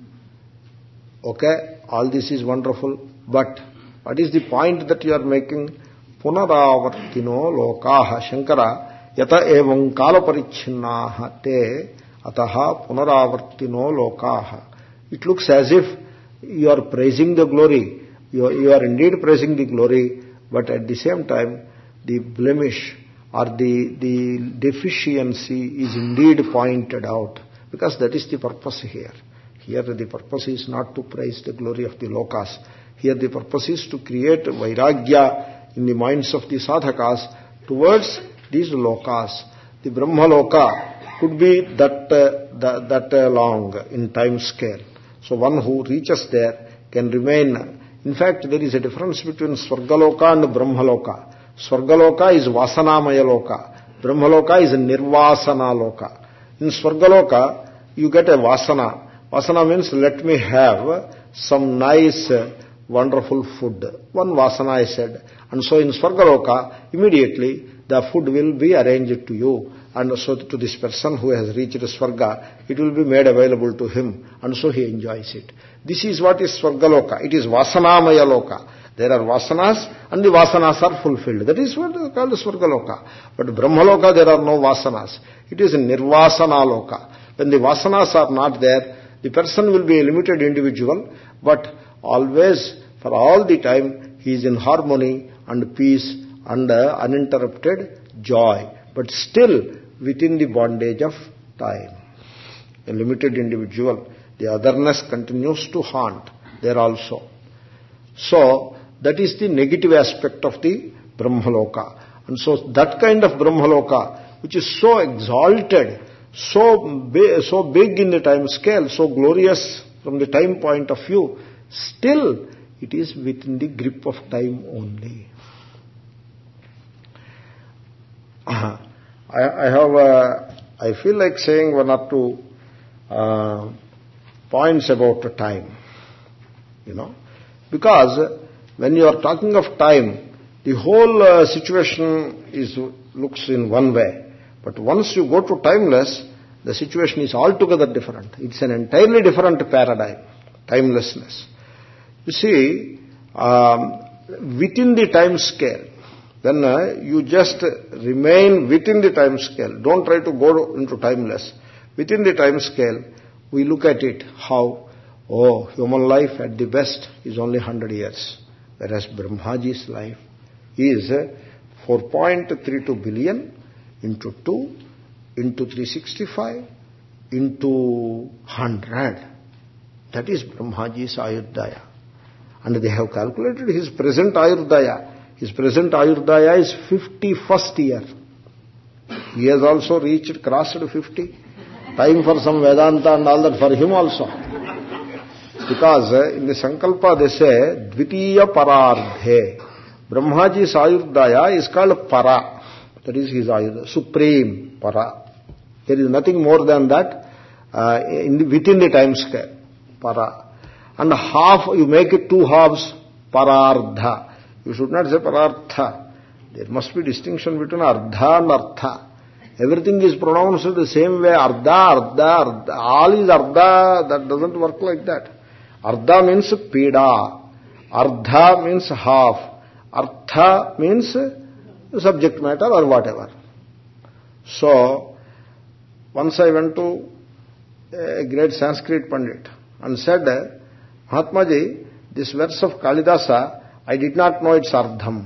Okay, all this is wonderful. But what is the point that you are making? Punaravartino lokaha Shankara yata evam kalaparichhinnaha te ataha punaravartino lokaha. It looks as if you are praising the glory. You are, you are indeed praising the glory, but at the same time, the blemish or the, the deficiency is indeed pointed out, because that is the purpose here. Here the purpose is not to praise the glory of the lokas. Here the purpose is to create vairagya in the minds of the sadhakas towards these lokas. The Brahma loka could be that, uh, that, that uh, long in time scale. So one who reaches there can remain. In fact, there is a difference between Swargaloka and Brahmaloka. Swargaloka is Vasanamaya Loka. Brahmaloka is Nirvasana Loka. In Swargaloka, you get a Vasana. Vasana means, let me have some nice, wonderful food. One Vasana I said. And so in Swargaloka, immediately the food will be arranged to you. And so to this person who has reached Swarga, it will be made available to him. And so he enjoys it. This is what is Swargaloka. It is Vasanamaya Loka. There are Vasanas and the Vasanas are fulfilled. That is what is called Swargaloka. But Brahmaloka, there are no Vasanas. It is a Nirvasana Loka. When the Vasanas are not there, the person will be a limited individual, but always, for all the time, he is in harmony and peace and uh, uninterrupted joy. But still within the bondage of time. A limited individual. The otherness continues to haunt there also. So, that is the negative aspect of the Brahmaloka. And so, that kind of Brahmaloka, which is so exalted, so big, so big in the time scale, so glorious from the time point of view, still it is within the grip of time only. Uh, I, I have, uh, I feel like saying one or two uh, points about time, you know, because when you are talking of time, the whole uh, situation is looks in one way. But once you go to timeless, the situation is altogether different. It's an entirely different paradigm, timelessness. You see, um, within the time scale, then uh, you just remain within the time scale. Don't try to go into timeless. Within the time scale, we look at it how, oh, human life at the best is only one hundred years. Whereas Brahmaji's life is four point three two billion into two, into three hundred sixty-five, into one hundred. That is Brahmaji's Ayurdaya. And they have calculated his present Ayurdaya. His present Ayurdaya is fifty-first year. He has also reached, crossed fifty. Time for some Vedanta and all that for him also. Because uh, in the Sankalpa they say, Dvitiya Parardhe. Brahmaji's Ayurdaya is called Para. That is his Ayurdaya, supreme Para. There is nothing more than that uh, in the, within the time scale. Para. And half, you make it two halves, Parardha. You should not say Parartha. There must be distinction between Ardha and Artha. Everything is pronounced the same way, Ardha, Ardha, Ardha. All is Ardha, that doesn't work like that. Ardha means Pida. Ardha means half. Artha means subject matter or whatever. So, once I went to a great Sanskrit Pandit and said, Mahatma Ji, this verse of Kalidasa, I did not know its Ardham.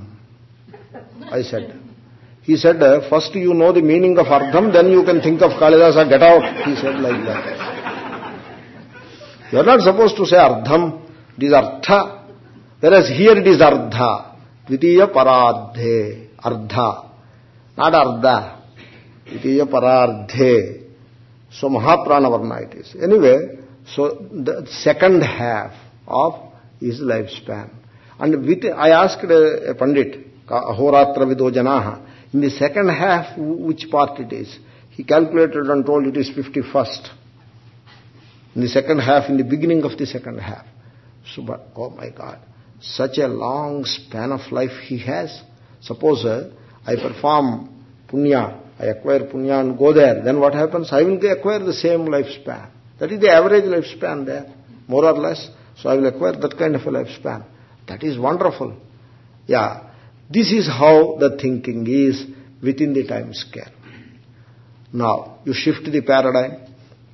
I said. He said, first you know the meaning of Ardham, then you can think of Kalidasa, get out. He said like that. You are not supposed to say Ardham, it is Artha. Whereas here it is Ardha. Dvitiya Paradhe. Ardha. Not Ardha. Dvitiya Paradhe. So Mahaprana Varna it is. Anyway, so the second half of his lifespan. And with, I asked a, a Pandit, Ahoratra Vido Janaha, in the second half, which part it is? He calculated and told it is fifty-first. In the second half, in the beginning of the second half. So, but, oh my God, such a long span of life he has. Suppose uh, I perform punya, I acquire punya and go there, then what happens? I will acquire the same lifespan. That is the average lifespan there, more or less. So I will acquire that kind of a lifespan. That is wonderful. Yeah. This is how the thinking is within the time scale. Now, you shift the paradigm.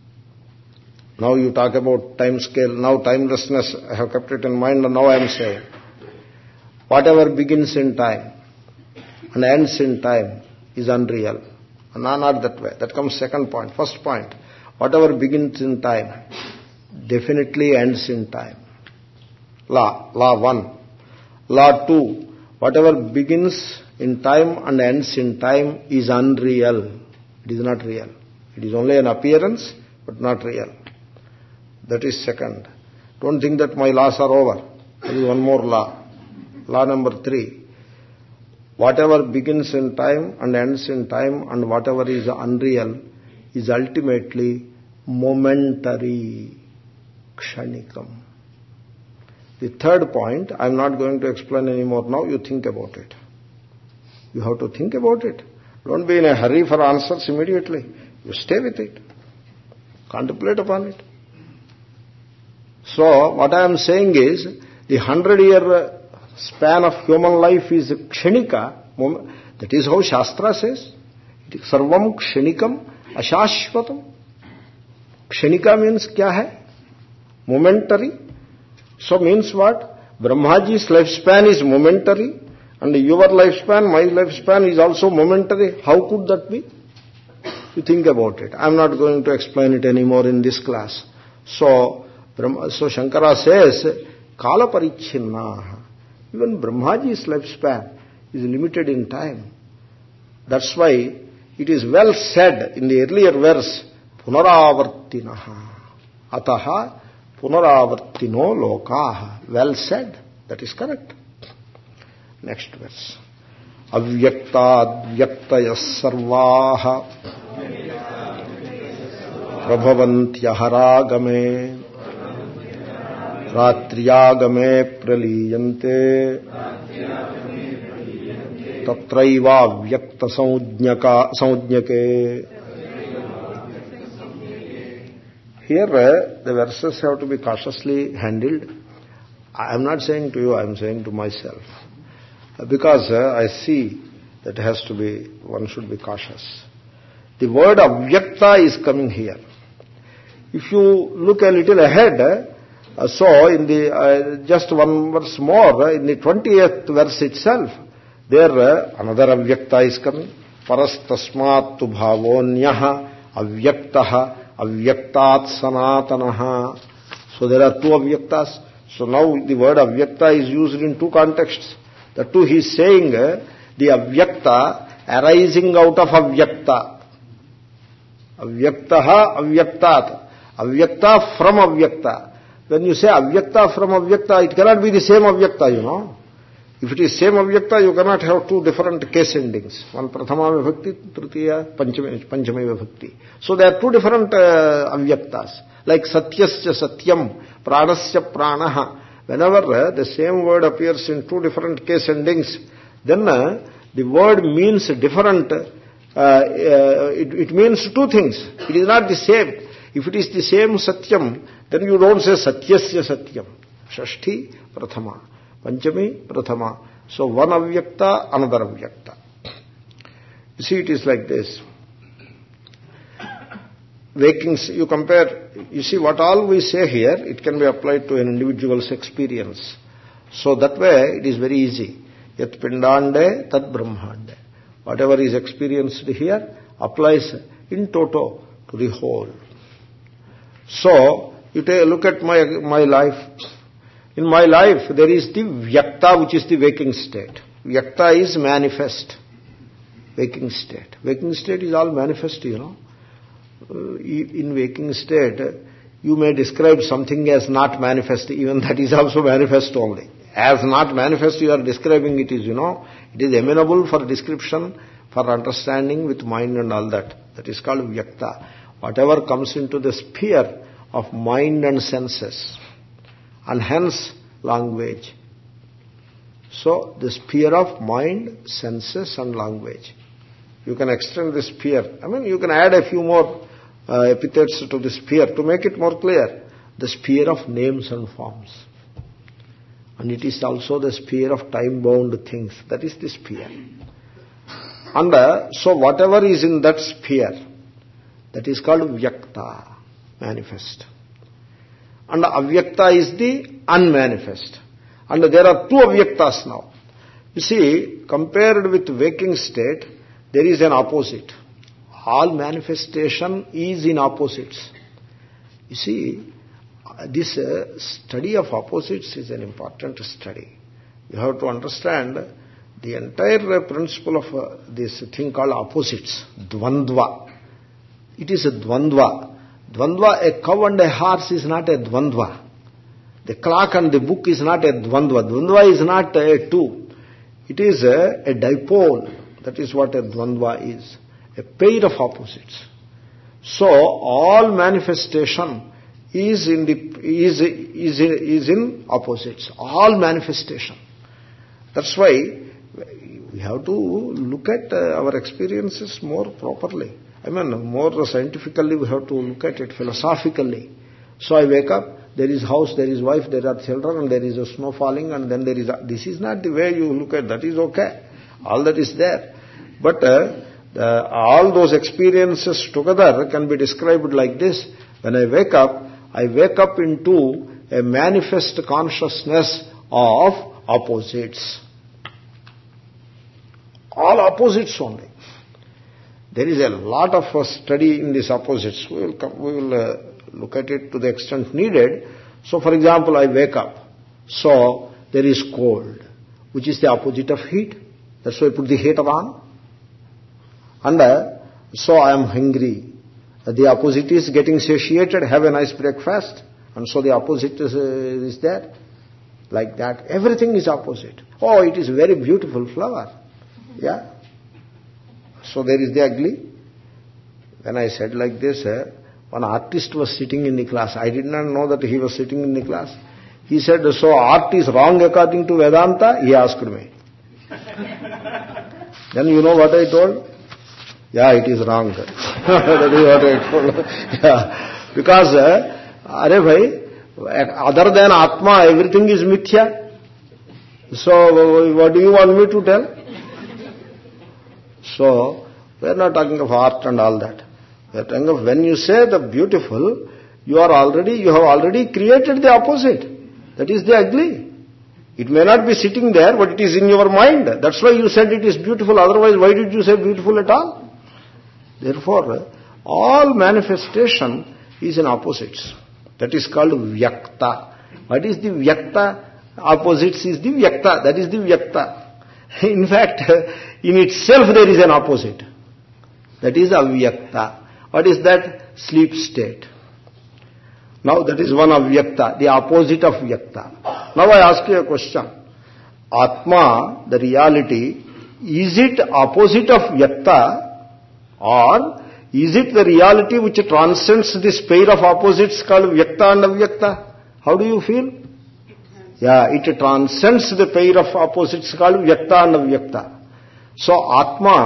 Now you talk about time scale. Now timelessness, I have kept it in mind and now I am saying, whatever begins in time and ends in time is unreal. No, not that way. That comes second point. First point, whatever begins in time definitely ends in time. Law, law one. Law two, whatever begins in time and ends in time is unreal. It is not real. It is only an appearance, but not real. That is second. Don't think that my laws are over. There is one more law. Law number three. Whatever begins in time and ends in time and whatever is unreal is ultimately momentary, kshanikam. The third point, I am not going to explain anymore now, you think about it. You have to think about it. Don't be in a hurry for answers immediately. You stay with it. Contemplate upon it. So, what I am saying is, the hundred-year span of human life is kshanika. That is how Shastra says. It is sarvam kshanikam ashashvatam. Kshanika means kya hai? Momentary. So means what? Brahmaji's lifespan is momentary and your lifespan, my lifespan is also momentary. How could that be? You think about it. I am not going to explain it anymore in this class. So, so Shankara says, Kala parichinnaha. Even Brahmaji's lifespan is limited in time. That's why it is well said in the earlier verse, Punaravartinaha. Ataha Punaravartino lokaha. Well said. That is correct. Next verse. Avyaktadyaktaya's sarvaha prabhavantyahārāgame ratriyāgame praliyante tatraiva vyakta saujñake. Here uh, the verses have to be cautiously handled. I am not saying to you, I am saying to myself. Because uh, I see that has to be, one should be cautious. The word avyakta is coming here. If you look a little ahead, uh, so in the, uh, just one verse more, uh, in the twentieth verse itself, there uh, another avyakta is coming. Parastasmat tu bhavonyaha avyaktaha avyaktat sanatanaha. So there are two avyaktas. So now the word avyakta is used in two contexts. The two he is saying uh, the avyakta arising out of avyakta. Avyaktaha avyaktat. Avyakta from avyakta. When you say avyakta from avyakta, it cannot be the same avyakta, you know. If it is same avyakta, you cannot have two different case endings. One prathama vibhakti, tritiya, panchami, panchami vibhakti. So there are two different uh, avyaktas. Like satyasya satyam, pranasya pranaha. Whenever uh, the same word appears in two different case endings, then uh, the word means different uh, uh, it, it means two things. It is not the same. If it is the same Satyam, then you don't say Satyasya Satyam. Shashti Prathama. Panchami Prathama. So one Avyakta, another Avyakta. You see, it is like this. Waking, you compare, you see what all we say here, it can be applied to an individual's experience. So that way, it is very easy. Yat pindande, tad brahmande. Whatever is experienced here applies in toto to the whole. So, you take a look at my, my life. In my life, there is the vyakta, which is the waking state. Vyakta is manifest. Waking state. Waking state is all manifest, you know. Uh, in waking state, you may describe something as not manifest, even that is also manifest only. As not manifest, you are describing it is, you know, it is amenable for description, for understanding with mind and all that. That is called vyakta. Whatever comes into the sphere of mind and senses, and hence language. So, the sphere of mind, senses and language. You can extend the sphere. I mean, you can add a few more uh, epithets to the sphere to make it more clear. The sphere of names and forms. And it is also the sphere of time-bound things. That is the sphere. And uh, so whatever is in that sphere, that is called vyakta, manifest. And avyakta is the unmanifest. And there are two avyaktas now. You see, compared with waking state, there is an opposite. All manifestation is in opposites. You see, this uh, study of opposites is an important study. You have to understand the entire uh, principle of uh, this thing called opposites, dvandva. It is a dvandva. Dvandva, a cow and a horse is not a dvandva. The clock and the book is not a dvandva. Dvandva is not a two. It is a, a dipole. That is what a dvandva is. A pair of opposites. So, all manifestation is in the is is is in opposites. All manifestation. That's why we have to look at uh, our experiences more properly. I mean, more scientifically we have to look at it philosophically. So I wake up, there is house, there is wife, there are children, and there is a snow falling, and then there is a, this is not the way you look at. That is okay. All that is there. But uh, the, all those experiences together can be described like this. When I wake up, I wake up into a manifest consciousness of opposites. All opposites only. There is a lot of uh, study in these opposites. We will, come, we will uh, look at it to the extent needed. So, for example, I wake up. So, there is cold, which is the opposite of heat. That's why I put the heater on. And uh, so I am hungry. The opposite is getting satiated, have a nice breakfast. And so the opposite is, uh, is there. Like that. Everything is opposite. Oh, it is a very beautiful flower. Yeah. So there is the ugly. When I said like this, uh, one artist was sitting in the class. I did not know that he was sitting in the class. He said, so art is wrong according to Vedanta? He asked me. Then you know what I told? Yeah, it is wrong. That is what I told. Yeah. Because, uh, are bhai, other than Atma, everything is mithya. So, what do you want me to tell? So, we are not talking of art and all that. We are talking of when you say the beautiful, you are already, you have already created the opposite. That is the ugly. It may not be sitting there, but it is in your mind. That's why you said it is beautiful. Otherwise, why did you say beautiful at all? Therefore, all manifestation is in opposites. That is called vyakta. What is the vyakta? Opposites is the vyakta. That is the vyakta. In fact, in itself there is an opposite. That is avyakta. What is that? Sleep state. Now that is one avyakta, the opposite of vyakta. Now I ask you a question. Atma, the reality, is it opposite of vyakta, or is it the reality which transcends this pair of opposites called vyakta and avyakta? How do you feel? Yeah, it transcends the pair of opposites called vyakta and avyakta. So Atma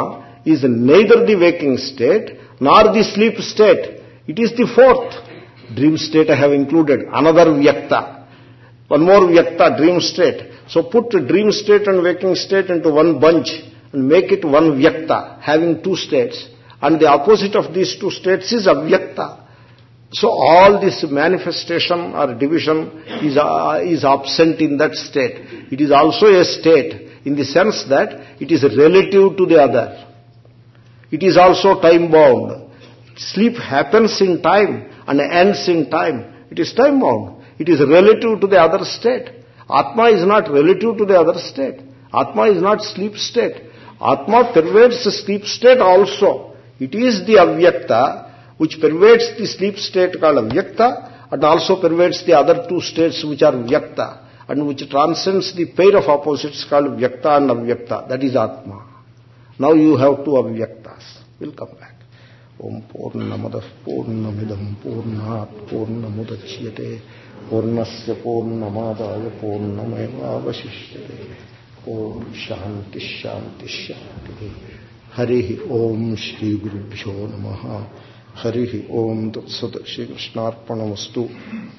is neither the waking state nor the sleep state. It is the fourth. Dream state I have included. Another vyakta. One more vyakta, dream state. So put dream state and waking state into one bunch and make it one vyakta, having two states. And the opposite of these two states is avyakta. So all this manifestation or division is, uh, is absent in that state. It is also a state in the sense that it is relative to the other. It is also time bound. Sleep happens in time and ends in time. It is time bound. It is relative to the other state. Atma is not relative to the other state. Atma is not sleep state. Atma pervades the sleep state also. It is the avyakta which pervades the sleep state called avyakta and also pervades the other two states which are vyakta and which transcends the pair of opposites called vyakta and avyakta. That is Atma. Now you have two avyaktas. We'll come back. Om Purnamadah Purnamidam Purnat Purnamudachyate Purnasya Purnamadaya Purnamevavashishyate. Om Shanti Shanti Shanti. Hari Om Shri Gurubhyo Namaha. Hari Om Tat Sat Shri Krishnarpanamastu.